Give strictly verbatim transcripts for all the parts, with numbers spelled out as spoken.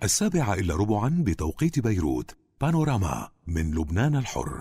السابعة إلا ربعا بتوقيت بيروت. بانوراما من لبنان الحر.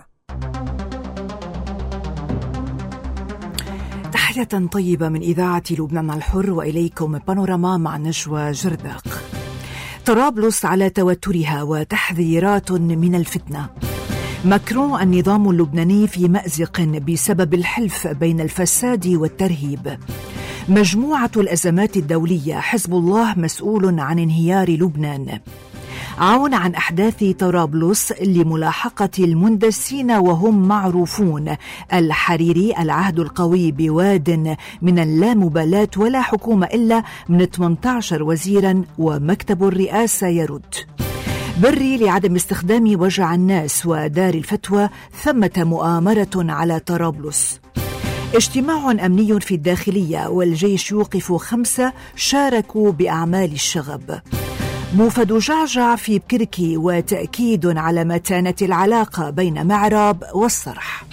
تحية طيبة من إذاعة لبنان الحر وإليكم بانوراما مع نجوى جرداق. طرابلس على توترها وتحذيرات من الفتنة. ماكرون النظام اللبناني في مأزق بسبب الحلف بين الفساد والترهيب. مجموعة الأزمات الدولية، حزب الله مسؤول عن انهيار لبنان. عون عن أحداث طرابلس لملاحقة المندسين وهم معروفون. الحريري العهد القوي بواد من اللامبالاة ولا حكومة إلا من ثمانية عشر وزيرا ومكتب الرئاسة يرد. بري لعدم استخدام وجع الناس ودار الفتوى ثمة مؤامرة على طرابلس. اجتماع أمني في الداخلية والجيش يوقف خمسة شاركوا بأعمال الشغب. موفد جعجع في بكركي وتأكيد على متانة العلاقة بين معراب والصرح.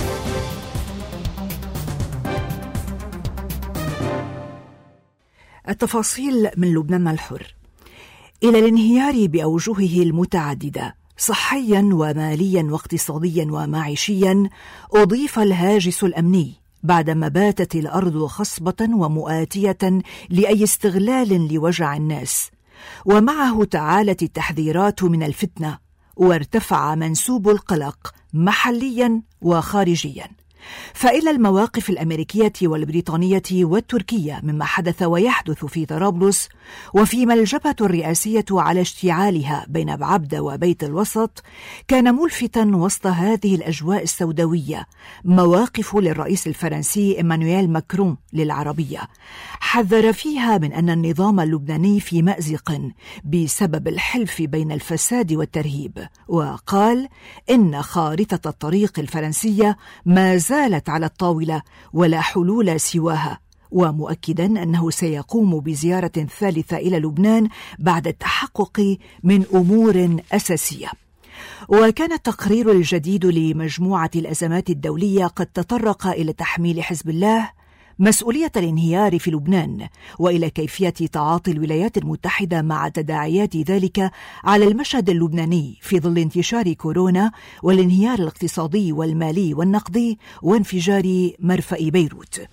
التفاصيل من لبنان الحر. إلى الانهيار بأوجهه المتعددة صحيا وماليا واقتصاديا ومعيشيا أضيف الهاجس الأمني بعدما باتت الأرض خصبة ومؤاتية لأي استغلال لوجع الناس، ومعه تعالت التحذيرات من الفتنة وارتفع منسوب القلق محليا وخارجيا. فإلى المواقف الأمريكية والبريطانية والتركية مما حدث ويحدث في طرابلس، وفيما الجبهة الرئاسية على اشتعالها بين بعبدة وبيت الوسط، كان ملفتا وسط هذه الأجواء السوداوية مواقف للرئيس الفرنسي إيمانويل ماكرون للعربية، حذر فيها من أن النظام اللبناني في مأزق بسبب الحلف بين الفساد والترهيب، وقال إن خارطة الطريق الفرنسية ما زالت على الطاولة ولا حلول سواها، ومؤكدا أنه سيقوم بزيارة ثالثة إلى لبنان بعد التحقق من أمور أساسية. وكان التقرير الجديد لمجموعة الأزمات الدولية قد تطرق إلى تحميل حزب الله مسؤولية الانهيار في لبنان، وإلى كيفية تعاطي الولايات المتحدة مع تداعيات ذلك على المشهد اللبناني في ظل انتشار كورونا والانهيار الاقتصادي والمالي والنقدي وانفجار مرفأ بيروت.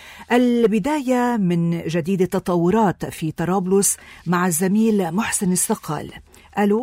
البداية من جديد التطورات في طرابلس مع الزميل محسن الصقال. ألو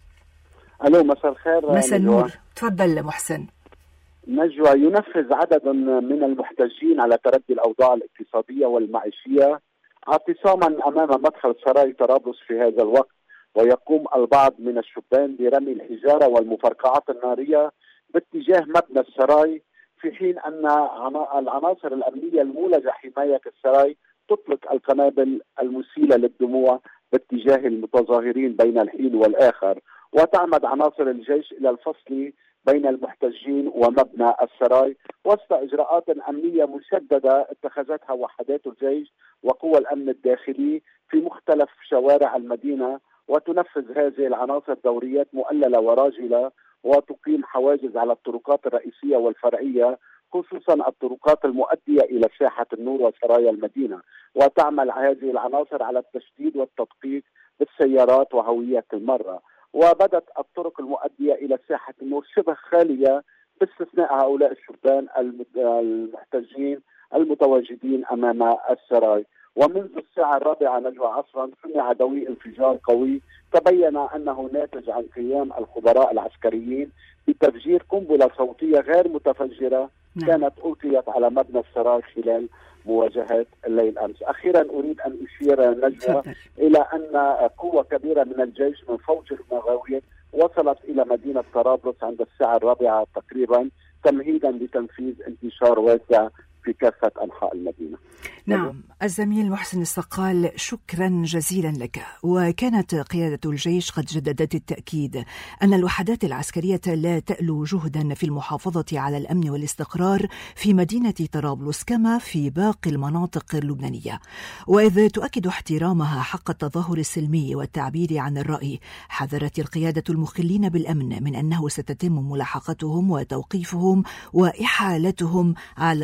ألو مساء الخير. مساء النور، تفضل محسن. نجوى، ينفذ عدد من المحتجين على تردي الأوضاع الاقتصادية والمعيشية اعتصاما أمام مدخل سراي طرابلس في هذا الوقت، ويقوم البعض من الشبان برمي الحجارة والمفرقعات النارية باتجاه مبنى السراي، في حين أن العناصر الأمنية المولجة حماية السراي تطلق القنابل المسيلة للدموع باتجاه المتظاهرين بين الحين والآخر. وتعمد عناصر الجيش إلى الفصل بين المحتجين ومبنى السراي وسط إجراءات أمنية مشددة اتخذتها وحدات الجيش وقوى الأمن الداخلي في مختلف شوارع المدينة. وتنفذ هذه العناصر دوريات مؤللة وراجلة وتقيم حواجز على الطرقات الرئيسية والفرعية، خصوصا الطرقات المؤدية إلى ساحة النور وسرايا المدينة. وتعمل هذه العناصر على التشديد والتدقيق بالسيارات وهوية المرة. وبدت الطرق المؤدية إلى ساحة النور شبه خالية باستثناء هؤلاء الشبان المحتجين المتواجدين أمام السراي. ومنذ الساعة الرابعة نجوى عصرا سمع دوي انفجار قوي تبين أنه ناتج عن قيام الخبراء العسكريين بتفجير قنبلة صوتية غير متفجرة كانت ألقيت على مبنى السراي خلال مواجهات الليل أمس. أخيرا أريد أن أشير نجوى إلى أن قوة كبيرة من الجيش من فوج المغاوية وصلت إلى مدينة طرابلس عند الساعة الرابعة تقريبا تمهيدا لتنفيذ انتشار واسع في كافة أنحاء المدينة. نعم، الزميل محسن الصقال، شكرا جزيلا لك. وكانت قيادة الجيش قد جددت التأكيد أن الوحدات العسكرية لا تألو جهدا في المحافظة على الأمن والاستقرار في مدينة طرابلس كما في باقي المناطق اللبنانية، وإذ تؤكد احترامها حق التظاهر السلمي والتعبير عن الرأي. حذرت القيادة المخلين بالأمن من أنه ستتم ملاحقتهم وتوقيفهم وإحالتهم على القضاء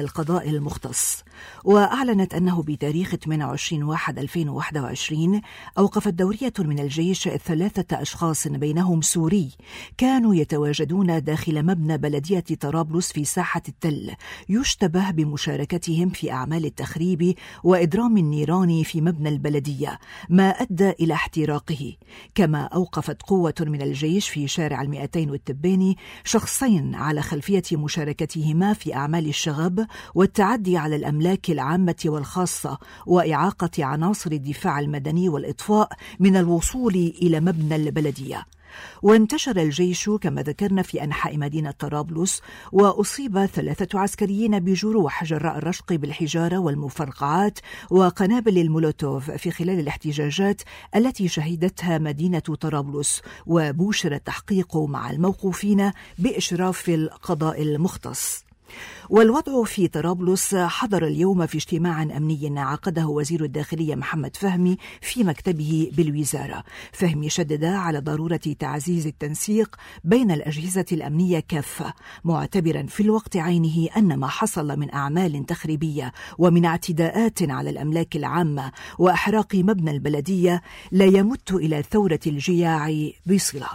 القضاء المختص. وأعلنت أنه بتاريخ ثمانية وعشرين واحد ألفين وواحد وعشرين أوقفت دورية من الجيش ثلاثة أشخاص بينهم سوري كانوا يتواجدون داخل مبنى بلدية طرابلس في ساحة التل، يشتبه بمشاركتهم في أعمال التخريب وإضرام النيران في مبنى البلدية، ما أدى إلى احتراقه. كما أوقفت قوة من الجيش في شارع المئتين والتباني شخصين على خلفية مشاركتهما في أعمال الشغب والتعدي على الأملاك العامة والخاصة وإعاقة عناصر الدفاع المدني والإطفاء من الوصول إلى مبنى البلدية. وانتشر الجيش كما ذكرنا في أنحاء مدينة طرابلس، وأصيب ثلاثة عسكريين بجروح جراء الرشق بالحجارة والمفرقعات وقنابل المولوتوف في خلال الاحتجاجات التي شهدتها مدينة طرابلس، وبوشر التحقيق مع الموقوفين بإشراف القضاء المختص. والوضع في طرابلس حضر اليوم في اجتماع أمني عقده وزير الداخلية محمد فهمي في مكتبه بالوزارة. فهمي شدد على ضرورة تعزيز التنسيق بين الأجهزة الأمنية كافة، معتبرا في الوقت عينه أن ما حصل من أعمال تخريبية ومن اعتداءات على الأملاك العامة وأحراق مبنى البلدية لا يمت إلى ثورة الجياع بصلة.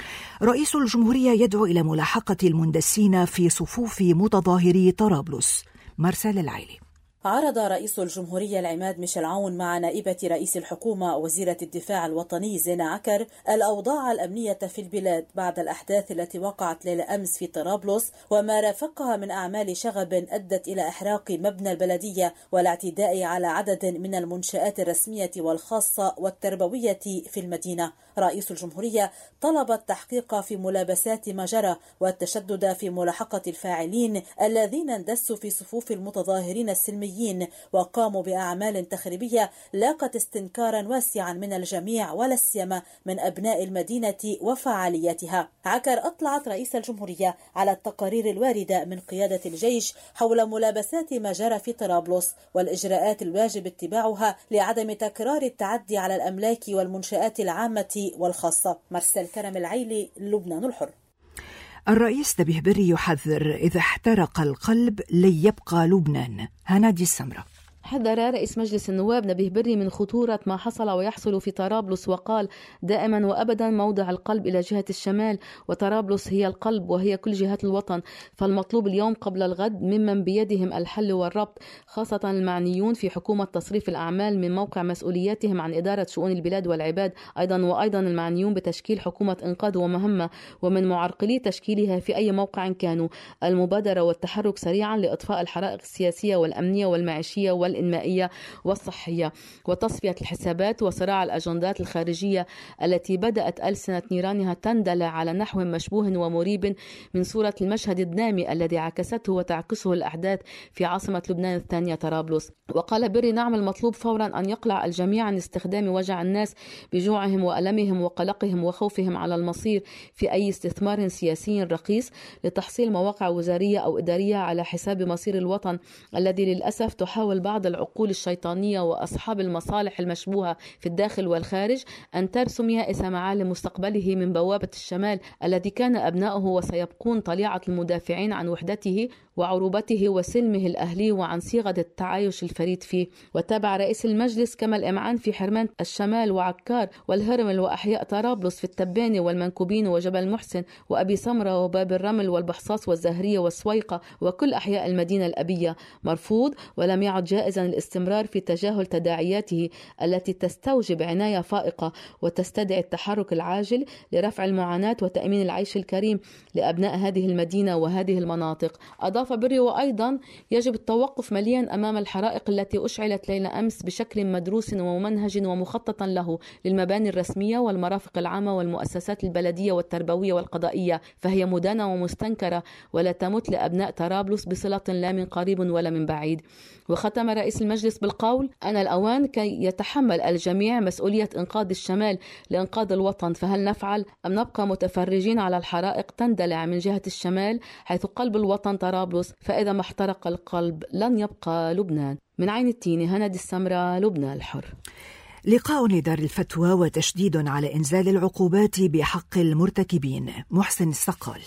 رئيس الجمهورية يدعو إلى ملاحقة المندسين في صفوف متظاهري طرابلس. مرسال العيلي. عرض رئيس الجمهورية العماد ميشيل عون مع نائبة رئيس الحكومة وزيرة الدفاع الوطني زينة عكر الأوضاع الأمنية في البلاد بعد الأحداث التي وقعت ليلة أمس في طرابلس وما رافقها من أعمال شغب أدت إلى إحراق مبنى البلدية والاعتداء على عدد من المنشآت الرسمية والخاصة والتربوية في المدينة. رئيس الجمهورية طلب التحقيق في ملابسات ما جرى والتشدد في ملاحقة الفاعلين الذين اندسوا في صفوف المتظاهرين السلميين وقاموا بأعمال تخريبية لاقت استنكارا واسعا من الجميع ولا سيما من أبناء المدينة وفعالياتها. عكر أطلعت رئيس الجمهورية على التقارير الواردة من قيادة الجيش حول ملابسات ما جرى في طرابلس والإجراءات الواجب اتباعها لعدم تكرار التعدي على الأملاك والمنشآت العامة والخاصة. مرسل كرم العيلي، لبنان الحر. الرئيس نبيه بري يحذر إذا احترق القلب لن يبقى لبنان. هنادي السمرة. حذر رئيس مجلس النواب نبيه بري من خطورة ما حصل ويحصل في طرابلس وقال: دائما وأبدا موضع القلب إلى جهة الشمال، وطرابلس هي القلب وهي كل جهات الوطن، فالمطلوب اليوم قبل الغد ممن بيدهم الحل والربط، خاصة المعنيون في حكومة تصريف الأعمال من موقع مسؤولياتهم عن إدارة شؤون البلاد والعباد، أيضا وأيضا المعنيون بتشكيل حكومة إنقاذ ومهمة ومن معرقلي تشكيلها في أي موقع كانوا، المبادرة والتحرك سريعا لإطفاء الحرائق السياسية والأمنية والمعيشية وال الإنمائية والصحية وتصفية الحسابات وصراع الأجندات الخارجية التي بدأت ألسنة نيرانها تندلع على نحو مشبوه ومريب من صورة المشهد الدامي الذي عكسته وتعكسه الأحداث في عاصمة لبنان الثانية طرابلس. وقال بري: نعم، المطلوب فورا أن يقلع الجميع عن استخدام وجع الناس بجوعهم وألمهم وقلقهم وخوفهم على المصير في أي استثمار سياسي رخيص لتحصيل مواقع وزارية أو إدارية على حساب مصير الوطن الذي للأسف تحاول بعض العقول الشيطانية وأصحاب المصالح المشبوهة في الداخل والخارج أن ترسم يائس معالم مستقبله من بوابة الشمال الذي كان أبناؤه وسيبقون طليعة المدافعين عن وحدته وعروبته وسلمه الأهلي وعن صيغة التعايش الفريد فيه. وتابع رئيس المجلس كما الإمعان في حرمان الشمال وعكار والهرمل وأحياء طرابلس في التباني والمنكوبين وجبل محسن وأبي سمرة وباب الرمل والبحصاص والزهرية والسويقة وكل أحياء المدينة الأبية مرفوض، ولم يعد جائزا الاستمرار في تجاهل تداعياته التي تستوجب عناية فائقة وتستدعي التحرك العاجل لرفع المعاناة وتأمين العيش الكريم لأبناء هذه المدينة وهذه المناطق. أضاف بري: وأيضا يجب التوقف مليا أمام الحرائق التي أشعلت ليلة أمس بشكل مدروس وممنهج ومخطط له للمباني الرسمية والمرافق العامة والمؤسسات البلدية والتربوية والقضائية، فهي مدانة ومستنكرة ولا تمت لأبناء طرابلس بصلة لا من قريب ولا من بعيد. وختم رئيس المجلس بالقول: أنا الأوان كي يتحمل الجميع مسؤولية إنقاذ الشمال لإنقاذ الوطن، فهل نفعل أم نبقى متفرجين على الحرائق تندلع من جهة الشمال حيث قلب الوطن طرابلس؟ فإذا ما احترق القلب لن يبقى لبنان. من عين التين، هندي السمرة، لبنان الحر. لقاء لدار الفتوى وتشديد على إنزال العقوبات بحق المرتكبين. محسن السقال.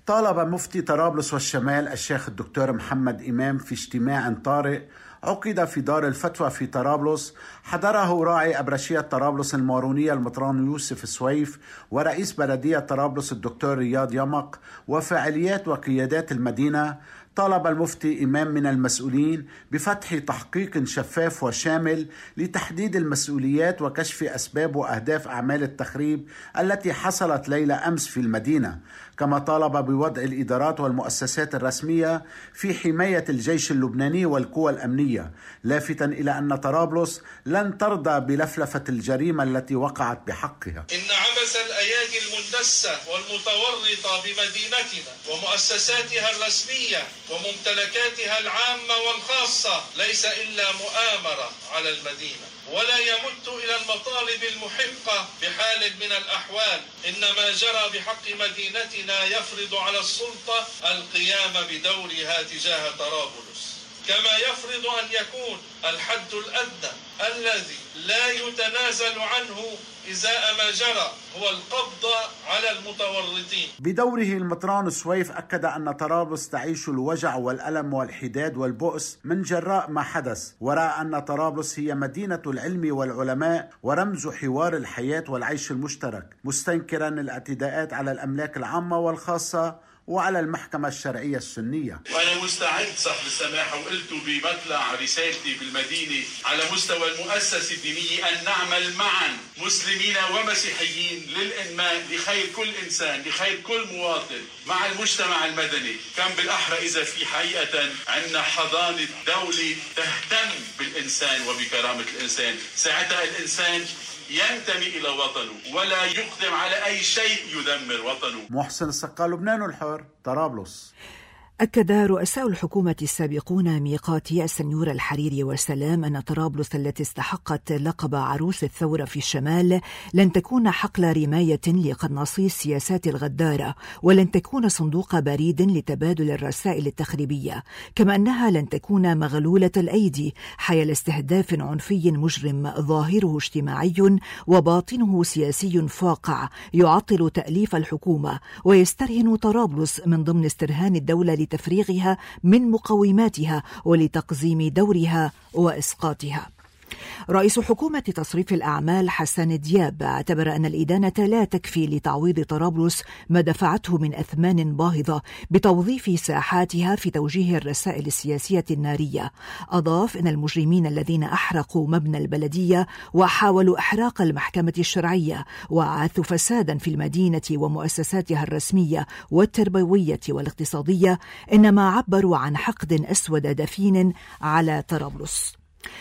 طالب مفتي طرابلس والشمال الشيخ الدكتور محمد إمام في اجتماع طارئ عقد في دار الفتوى في طرابلس حضره راعي أبرشية طرابلس المارونية المطران يوسف سويف ورئيس بلدية طرابلس الدكتور رياض يمق وفاعليات وقيادات المدينة. طالب المفتي إمام من المسؤولين بفتح تحقيق شفاف وشامل لتحديد المسؤوليات وكشف أسباب وأهداف أعمال التخريب التي حصلت ليلة أمس في المدينة، كما طالب بوضع الإدارات والمؤسسات الرسمية في حماية الجيش اللبناني والقوى الأمنية، لافتاً إلى أن طرابلس لن ترضى بلفلفة الجريمة التي وقعت بحقها. إن عبث الأيادي المندسة والمتورطة بمدينتنا ومؤسساتها الرسمية وممتلكاتها العامة والخاصة ليس إلا مؤامرة على المدينة، ولا يمت إلى المطالب المحقة بحال من الأحوال. إن ما جرى بحق مدينتنا يفرض على السلطة القيام بدورها تجاه طرابلس، كما يفرض أن يكون الحد الأدنى الذي لا يتنازل عنه إزاء ما جرى هو القبض على المتورطين. بدوره المطران سويف أكد أن طرابلس تعيش الوجع والألم والحداد والبؤس من جراء ما حدث، ورأى أن طرابلس هي مدينة العلم والعلماء ورمز حوار الحياة والعيش المشترك، مستنكرا الاعتداءات على الأملاك العامة والخاصة وعلى المحكمة الشرعية السنية. وأنا مستعد صاحب السماحة وقلت بمطلع رسالتي بالمدينة على مستوى المؤسسة الدينية أن نعمل معا مسلمين ومسيحيين للإنماء لخير كل إنسان، لخير كل مواطن مع المجتمع المدني. كان بالأحرى إذا في حقيقة عندنا حضانة دولة تهتم بالإنسان وبكرامة الإنسان، ساعتها الإنسان ينتمي إلى وطنه ولا يقدم على أي شيء يدمر وطنه. محسن السقال، لبنان الحر، طرابلس. أكد رؤساء الحكومة السابقون ميقاتي السنيور الحريري والسلام أن طرابلس التي استحقت لقب عروس الثورة في الشمال لن تكون حقل رماية لقناصي السياسات الغدارة، ولن تكون صندوق بريد لتبادل الرسائل التخريبية، كما أنها لن تكون مغلولة الأيدي حيال استهداف عنفي مجرم ظاهره اجتماعي وباطنه سياسي فاقع يعطل تأليف الحكومة ويسترهن طرابلس من ضمن استرهان الدولة لتفريغها من مقوماتها ولتقزيم دورها وإسقاطها. رئيس حكومة تصريف الأعمال حسن دياب اعتبر أن الإدانة لا تكفي لتعويض طرابلس ما دفعته من أثمان باهظة بتوظيف ساحاتها في توجيه الرسائل السياسية النارية. أضاف أن المجرمين الذين أحرقوا مبنى البلدية وحاولوا إحراق المحكمة الشرعية وعاثوا فسادا في المدينة ومؤسساتها الرسمية والتربوية والاقتصادية إنما عبروا عن حقد أسود دفين على طرابلس.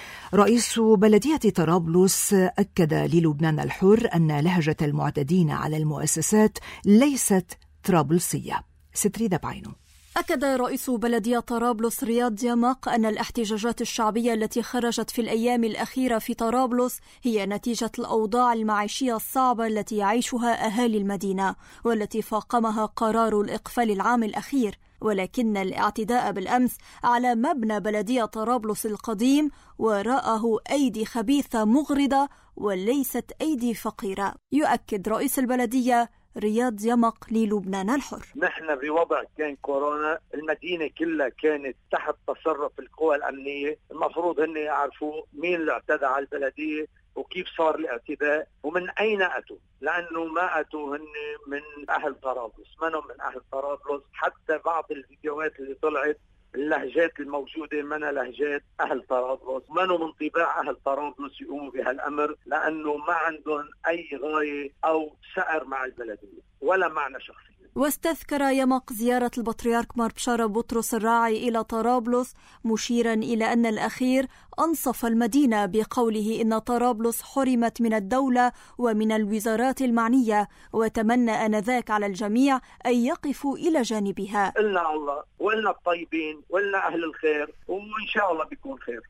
رئيس بلدية طرابلس أكد للبنان الحر أن لهجة المعتدين على المؤسسات ليست طرابلسية. ستريدة بعينه. أكد رئيس بلدية طرابلس رياض يمق أن الاحتجاجات الشعبية التي خرجت في الأيام الأخيرة في طرابلس هي نتيجة الأوضاع المعيشية الصعبة التي يعيشها أهالي المدينة والتي فاقمها قرار الإقفال العام الأخير، ولكن الاعتداء بالأمس على مبنى بلدية طرابلس القديم وراءه أيدي خبيثة مغرضة وليست أيدي فقيرة. يؤكد رئيس البلدية رياض يمق للبنان الحر: نحن بوضع كان كورونا، المدينة كلها كانت تحت تصرف القوى الأمنية، المفروض هن يعرفوا مين اللي اعتدى على البلدية وكيف صار الاعتداء ومن أين أتوا، لأنه ما أتوا هن من أهل طرابلس، منهم من أهل طرابلس. حتى بعض الفيديوهات اللي طلعت اللهجات الموجودة منها لهجات أهل طرابلس، منه من طباع أهل طرابلس يقوموا بهالأمر، لأنه ما عندهم أي غاية أو سعر مع البلدية ولا معنى شخصي. واستذكر يمق زيارة البطريرك مار بشارة بطرس الراعي إلى طرابلس، مشيرا إلى أن الأخير أنصف المدينة بقوله إن طرابلس حرمت من الدولة ومن الوزارات المعنية، وتمنى آنذاك على الجميع أن يقفوا إلى جانبها. قلنا الله وقلنا الطيبين وقلنا أهل الخير، وإن شاء الله بيكون خير.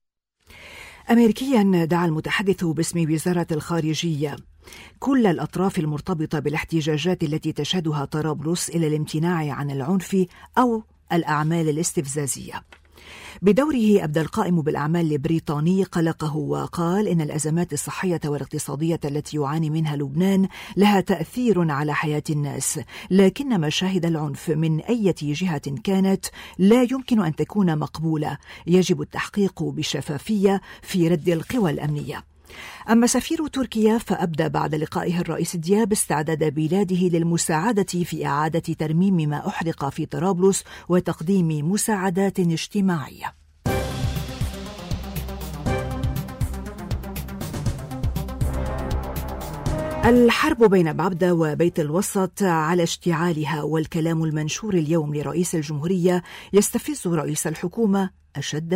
أمريكيا دعا المتحدث باسم وزارة الخارجية كل الأطراف المرتبطة بالاحتجاجات التي تشهدها طرابلس إلى الامتناع عن العنف أو الأعمال الاستفزازية. بدوره أبدى القائم بالأعمال البريطاني قلقه وقال إن الأزمات الصحية والاقتصادية التي يعاني منها لبنان لها تأثير على حياة الناس، لكن مشاهد العنف من أي جهة كانت لا يمكن أن تكون مقبولة، يجب التحقيق بشفافية في رد القوى الأمنية. أما سفير تركيا فأبدى بعد لقائه الرئيس دياب استعداد بلاده للمساعدة في إعادة ترميم ما أحرق في طرابلس وتقديم مساعدات اجتماعية. الحرب بين بعبدة وبيت الوسط على اشتعالها، والكلام المنشور اليوم لرئيس الجمهورية يستفز رئيس الحكومة أشد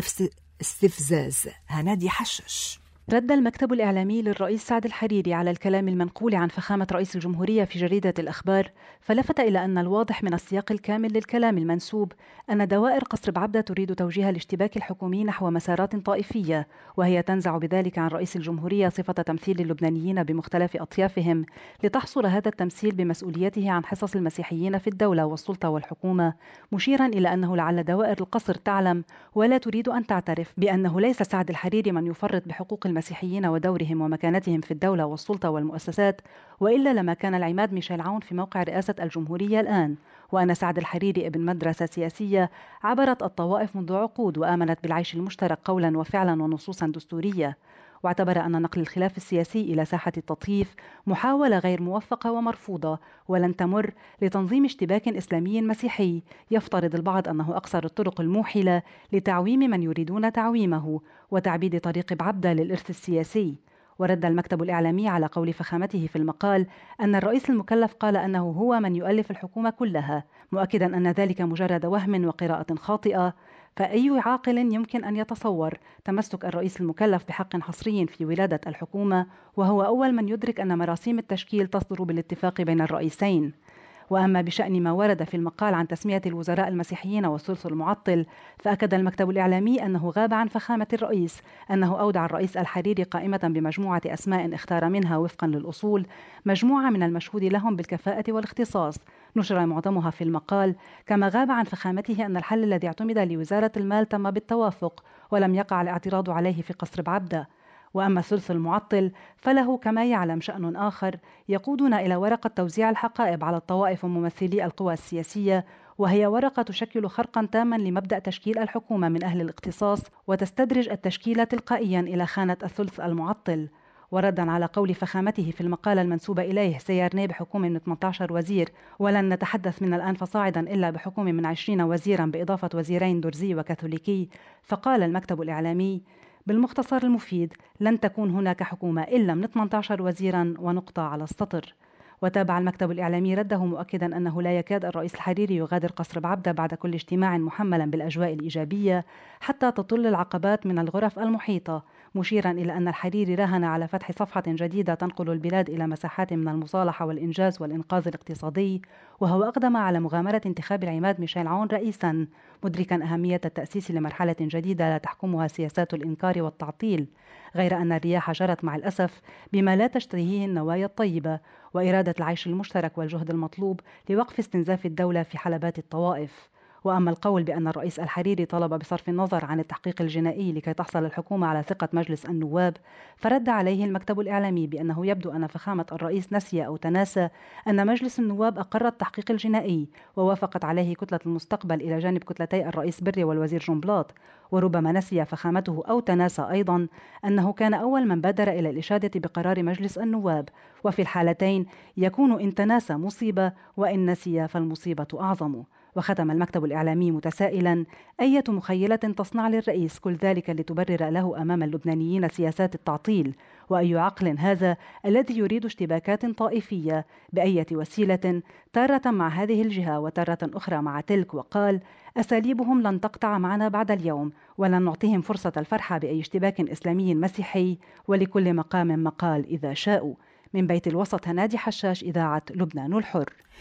استفزاز. هنادي حشش. رد المكتب الإعلامي للرئيس سعد الحريري على الكلام المنقول عن فخامة رئيس الجمهورية في جريدة الأخبار، فلفت إلى أن الواضح من السياق الكامل للكلام المنسوب أن دوائر قصر بعبدة تريد توجيه الاشتباك الحكومي نحو مسارات طائفية، وهي تنزع بذلك عن رئيس الجمهورية صفة تمثيل اللبنانيين بمختلف أطيافهم، لتحصل هذا التمثيل بمسؤوليته عن حصص المسيحيين في الدولة والسلطة والحكومة، مشيرا إلى أنه لعل دوائر القصر تعلم ولا تريد أن تعترف بأنه ليس سعد الحريري من يفرط بحقوق المسيحيين ودورهم ومكانتهم في الدولة والسلطة والمؤسسات، وإلا لما كان العماد ميشيل عون في موقع رئاسة الجمهورية الآن، وأن سعد الحريري ابن مدرسة سياسية عبرت الطوائف منذ عقود وآمنت بالعيش المشترك قولا وفعلا ونصوصا دستورية، واعتبر أن نقل الخلاف السياسي إلى ساحة التطهيف محاولة غير موفقة ومرفوضة ولن تمر لتنظيم اشتباك إسلامي مسيحي يفترض البعض أنه أقصر الطرق الموحلة لتعويم من يريدون تعويمه وتعبيد طريق بعبدة للإرث السياسي. ورد المكتب الإعلامي على قول فخامته في المقال أن الرئيس المكلف قال أنه هو من يؤلف الحكومة كلها، مؤكدا أن ذلك مجرد وهم وقراءة خاطئة، فأي عاقل يمكن أن يتصور تمسك الرئيس المكلف بحق حصري في ولادة الحكومة، وهو أول من يدرك أن مراسيم التشكيل تصدر بالاتفاق بين الرئيسين. وأما بشأن ما ورد في المقال عن تسمية الوزراء المسيحيين والثلث المعطل، فأكد المكتب الإعلامي أنه غاب عن فخامة الرئيس أنه أودع الرئيس الحريري قائمة بمجموعة أسماء اختار منها وفقا للأصول مجموعة من المشهود لهم بالكفاءة والاختصاص نشر معظمها في المقال، كما غاب عن فخامته أن الحل الذي اعتمد لوزارة المال تم بالتوافق ولم يقع الاعتراض عليه في قصر بعبدة. وأما الثلث المعطل فله كما يعلم شأن آخر يقودنا إلى ورقة توزيع الحقائب على الطوائف وممثلي القوى السياسية، وهي ورقة تشكل خرقا تاما لمبدأ تشكيل الحكومة من أهل الاختصاص وتستدرج التشكيل تلقائيا إلى خانة الثلث المعطل. وردا على قول فخامته في المقالة المنسوبة إليه سيرني بحكومة من ثمانية عشر وزير ولن نتحدث من الآن فصاعدا إلا بحكومة من عشرين وزيرا بإضافة وزيرين درزي وكاثوليكي، فقال المكتب الإعلامي بالمختصر المفيد لن تكون هناك حكومة إلا من ثمانية عشر وزيرا ونقطة على السطر. وتابع المكتب الإعلامي رده مؤكدا أنه لا يكاد الرئيس الحريري يغادر قصر بعبدة بعد كل اجتماع محملا بالأجواء الإيجابية حتى تطل العقبات من الغرف المحيطة، مشيرا إلى أن الحريري راهن على فتح صفحة جديدة تنقل البلاد إلى مساحات من المصالحة والإنجاز والإنقاذ الاقتصادي، وهو أقدم على مغامرة انتخاب العماد ميشيل عون رئيسا، مدركا أهمية التأسيس لمرحلة جديدة لا تحكمها سياسات الإنكار والتعطيل، غير أن الرياح جرت مع الأسف بما لا تشتهيه النوايا الطيبة وإرادة العيش المشترك والجهد المطلوب لوقف استنزاف الدولة في حلبات الطوائف. وأما القول بأن الرئيس الحريري طلب بصرف النظر عن التحقيق الجنائي لكي تحصل الحكومة على ثقة مجلس النواب، فرد عليه المكتب الإعلامي بأنه يبدو أن فخامة الرئيس نسي أو تناسى أن مجلس النواب أقر التحقيق الجنائي ووافقت عليه كتلة المستقبل إلى جانب كتلتي الرئيس بري والوزير جنبلاط، وربما نسي فخامته أو تناسى أيضا أنه كان أول من بادر إلى الإشادة بقرار مجلس النواب، وفي الحالتين يكون إن تناسى مصيبة وإن نسي فالمصيبة أعظم. وختم المكتب الإعلامي متسائلا أية مخيلة تصنع للرئيس كل ذلك لتبرر له أمام اللبنانيين سياسات التعطيل، وأي عقل هذا الذي يريد اشتباكات طائفية بأية وسيلة تارة مع هذه الجهة وتارة أخرى مع تلك، وقال أساليبهم لن تقطع معنا بعد اليوم ولن نعطيهم فرصة الفرحة بأي اشتباك إسلامي مسيحي، ولكل مقام مقال إذا شاءوا. من بيت الوسط هنادي حشاش، إذاعة لبنان الحر.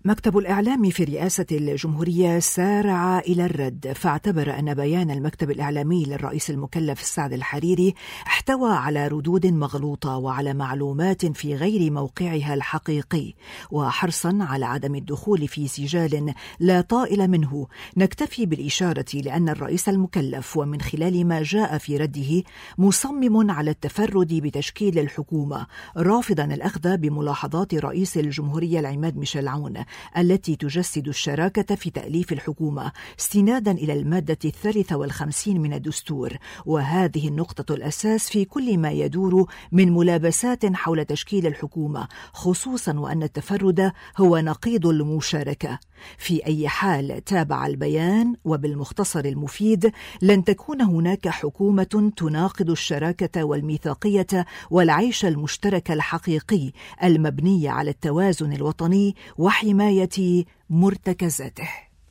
مكتب الإعلام في رئاسة الجمهورية سارع إلى الرد، فاعتبر أن بيان المكتب الإعلامي للرئيس المكلف سعد الحريري احتوى على ردود مغلوطة وعلى معلومات في غير موقعها الحقيقي، وحرصا على عدم الدخول في سجال لا طائل منه نكتفي بالإشارة لأن الرئيس المكلف ومن خلال ما جاء في رده مصمم على التفرد بتشكيل الحكومة، رافضا الأخذ بملاحظات رئيس الجمهورية العماد ميشيل عون التي تجسد الشراكة في تأليف الحكومة استنادا إلى المادة الثالثة والخمسين من الدستور، وهذه النقطة الأساس في كل ما يدور من ملابسات حول تشكيل الحكومة، خصوصا وأن التفرد هو نقيض المشاركة. في أي حال تابع البيان وبالمختصر المفيد لن تكون هناك حكومة تناقض الشراكة والميثاقية والعيش المشترك الحقيقي المبني على التوازن الوطني وحماية مرتكزاته.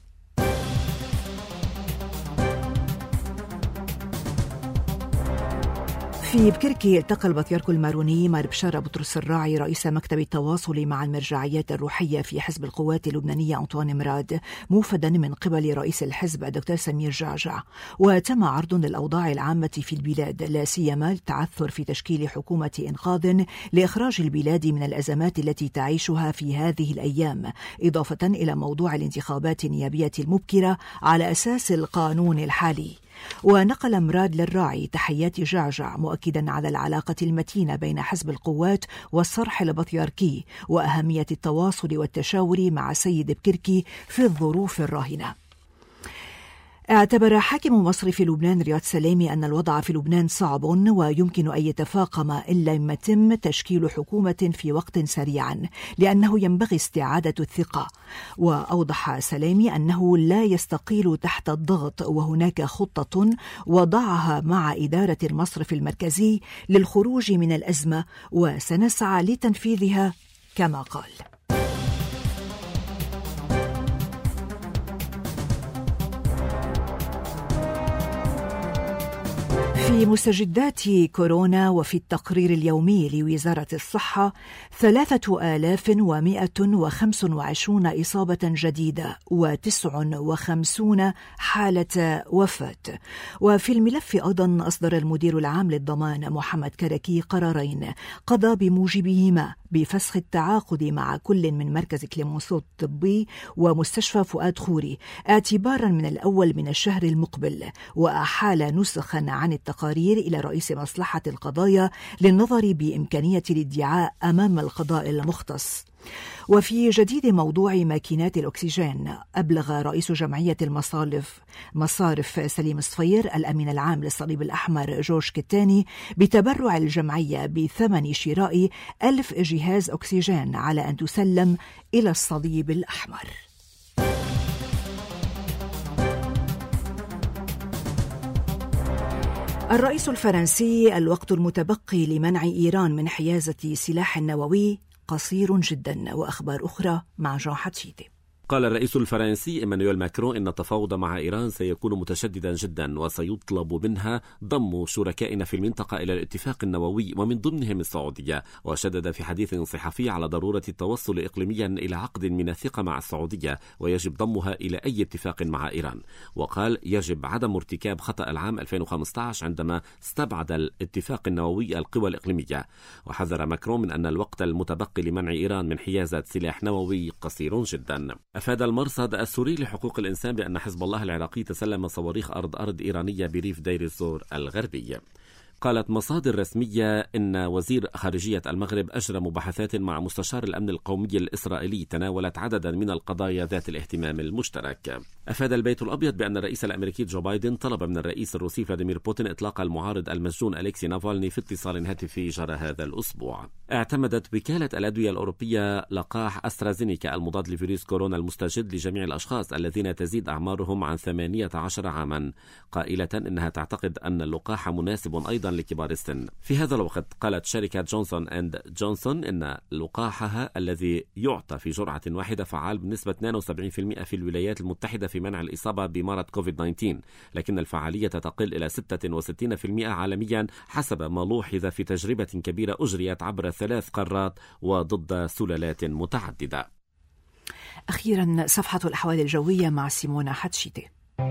في بكركي التقى البطريرك الماروني مار بشارة بطرس الراعي رئيس مكتب التواصل مع المرجعيات الروحية في حزب القوات اللبنانية أنطوان مراد موفدا من قبل رئيس الحزب الدكتور سمير جعجع، وتم عرض للأوضاع العامة في البلاد لا سيما التعثر في تشكيل حكومة إنقاذ لإخراج البلاد من الأزمات التي تعيشها في هذه الأيام، إضافة إلى موضوع الانتخابات النيابية المبكرة على أساس القانون الحالي. ونقل مراد للراعي تحيات جعجع مؤكدا على العلاقة المتينة بين حزب القوات والصرح البطريركي وأهمية التواصل والتشاور مع سيد بكركي في الظروف الراهنة. اعتبر حاكم مصرف لبنان رياض سلامي أن الوضع في لبنان صعب ويمكن أن يتفاقم إلا لما يتم تشكيل حكومة في وقت سريع لأنه ينبغي استعادة الثقة. وأوضح سلامي أنه لا يستقيل تحت الضغط وهناك خطة وضعها مع إدارة المصرف المركزي للخروج من الأزمة وسنسعى لتنفيذها كما قال. في مستجدات كورونا وفي التقرير اليومي لوزارة الصحة ثلاثة آلاف ومائة وخمسة وعشرين إصابة جديدة وتسع وخمسون حالة وفاة. وفي الملف أيضا أصدر المدير العام للضمان محمد كركي قرارين قضى بموجبهما بفسخ التعاقد مع كل من مركز كليمونسو الطبي ومستشفى فؤاد خوري اعتبارا من الأول من الشهر المقبل، وأحال نسخا عن التقارير إلى رئيس مصلحة القضايا للنظر بإمكانية الادعاء أمام القضاء المختص. وفي جديد موضوع ماكينات الأكسجين، أبلغ رئيس جمعية المصارف مصارف سليم الصفير الأمين العام للصليب الأحمر جورج كتاني بتبرع الجمعية بثمن شراء ألف جهاز أكسجين على أن تسلم إلى الصليب الأحمر. الرئيس الفرنسي: الوقت المتبقي لمنع إيران من حيازة سلاح نووي قصير جدا. وأخبار أخرى مع جان حتشيتي. قال الرئيس الفرنسي إيمانويل ماكرون إن التفاوض مع إيران سيكون متشددا جدا وسيطلب منها ضم شركائنا في المنطقة إلى الاتفاق النووي ومن ضمنهم السعودية. وشدد في حديث صحفي على ضرورة التوصل إقليميا إلى عقد من الثقة مع السعودية ويجب ضمها إلى أي اتفاق مع إيران. وقال يجب عدم ارتكاب خطأ العام ألفين وخمسة عشر عندما استبعد الاتفاق النووي القوى الإقليمية. وحذر ماكرون من أن الوقت المتبقي لمنع إيران من حيازة سلاح نووي قصير جدا. أفاد المرصد السوري لحقوق الإنسان بأن حزب الله العراقي تسلم صواريخ أرض أرض إيرانية بريف دير الزور الغربي. قالت مصادر رسمية إن وزير خارجية المغرب أجرى مباحثات مع مستشار الأمن القومي الإسرائيلي تناولت عددا من القضايا ذات الاهتمام المشترك. أفاد البيت الأبيض بأن الرئيس الأمريكي جو بايدن طلب من الرئيس الروسي فلاديمير بوتين إطلاق المعارض المسجون أليكسي نافالني في اتصال هاتفي جرى هذا الأسبوع. اعتمدت وكالة الأدوية الأوروبية لقاح أسترازينيكا المضاد لفيروس كورونا المستجد لجميع الأشخاص الذين تزيد أعمارهم عن ثمانية عشر عاما، قائلة إنها تعتقد أن اللقاح مناسب أيضا لكبار السن. في هذا الوقت قالت شركة جونسون أند جونسون إن لقاحها الذي يعطى في جرعة واحدة فعال بنسبة اثنين وسبعين بالمئة في الولايات المتحدة في منع الإصابة بمرض كوفيد تسعة عشر، لكن الفعالية تقل إلى ستة وستين بالمئة عالميا حسب ما لوحظ في تجربة كبيرة أجريت عبر ثلاث قارات وضد سلالات متعددة. أخيرا صفحة الأحوال الجوية مع سيمونا حتشيتي.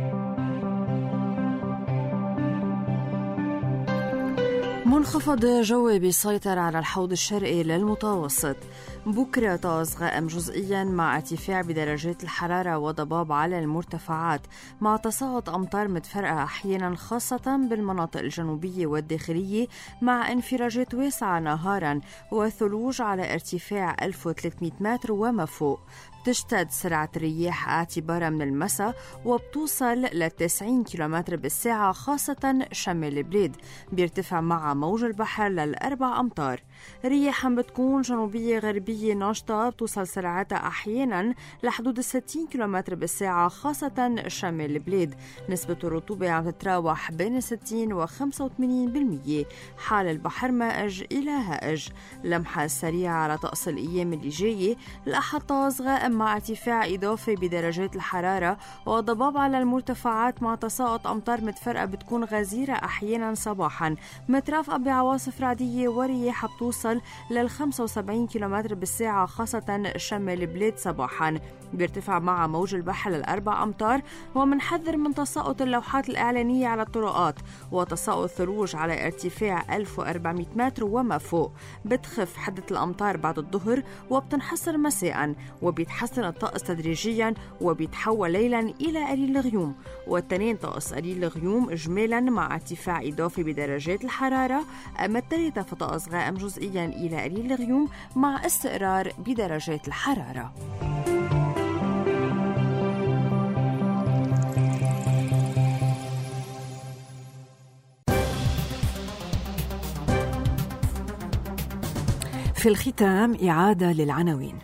منخفض جوي بيسيطر على الحوض الشرقي للمتوسط. بكرة طقس غائم جزئيا مع ارتفاع بدرجات الحرارة وضباب على المرتفعات مع تساقط أمطار متفرقة أحيانا خاصة بالمناطق الجنوبية والداخلية مع انفراجات واسعة نهارا وثلوج على ارتفاع ألف وثلاثمئة متر وما فوق. تشتد سرعة الرياح اعتبارا من المساء وبتوصل ل تسعين كيلومتر بالساعة خاصة شمال البلاد. بيرتفع مع موج البحر للأربع أمتار. رياح بتكون جنوبية غربية ناشطة بتوصل سرعتها أحيانا لحدود ستين كيلومتر بالساعة خاصة شمال البلاد. نسبة الرطوبة عم تتراوح بين ستين و خمسة وثمانين بالمئة. حال البحر مائج إلى هائج. لمحة سريعة على طقس الأيام اللي جاية. الأحد طقس غائم مع ارتفاع إضافي بدرجات الحرارة وضباب على المرتفعات مع تساقط أمطار متفرقة بتكون غزيرة أحيانا صباحا مترافقة بعواصف رعدية ورياح بتوصل لل خمسة وسبعين كيلومتر بالساعة خاصة شمال البلاد صباحا. بيرتفع مع موج البحر للأربع أمتار ومنحذر من تساقط اللوحات الإعلانية على الطرقات وتساقط ثلوج على ارتفاع ألف وأربعمئة متر وما فوق. بتخف حدة الأمطار بعد الظهر وبتنحصر مساء وبيتحسن الطقس تدريجيا وبيتحول ليلا إلى قليل الغيوم. والتنين طقس قليل الغيوم إجمالا مع ارتفاع إضافي بدرجات الحرارة. أما الثالثة فطقس غائم جزئيا إلى قليل الغيوم مع استقرار بدرجات الحرارة. في الختام إعادة للعناوين.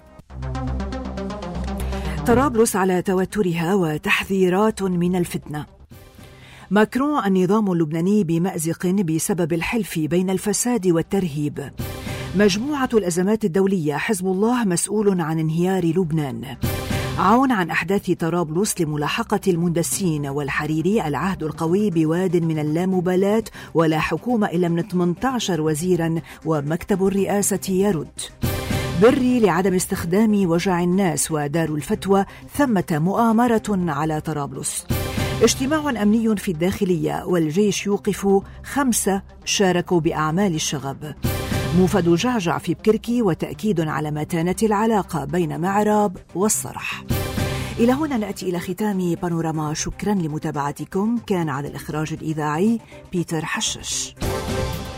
طرابلس على توترها وتحذيرات من الفتنة. ماكرون النظام اللبناني بمأزق بسبب الحلف بين الفساد والترهيب. مجموعة الأزمات الدولية حزب الله مسؤول عن انهيار لبنان. عون عن أحداث طرابلس لملاحقة المندسين. والحريري العهد القوي بواد من اللامبالاة ولا حكومة إلا من ثمانية عشر وزيرا ومكتب الرئاسة يرد. بري لعدم استخدام وجع الناس ودار الفتوى ثمة مؤامرة على طرابلس. اجتماع أمني في الداخلية والجيش يوقف خمسة شاركوا بأعمال الشغب. موفد جعجع في بكركي وتأكيد على متانة العلاقة بين معراب والصرح. إلى هنا نأتي إلى ختام بانوراما. شكرا لمتابعتكم. كان على الإخراج الإذاعي بيتر حشش.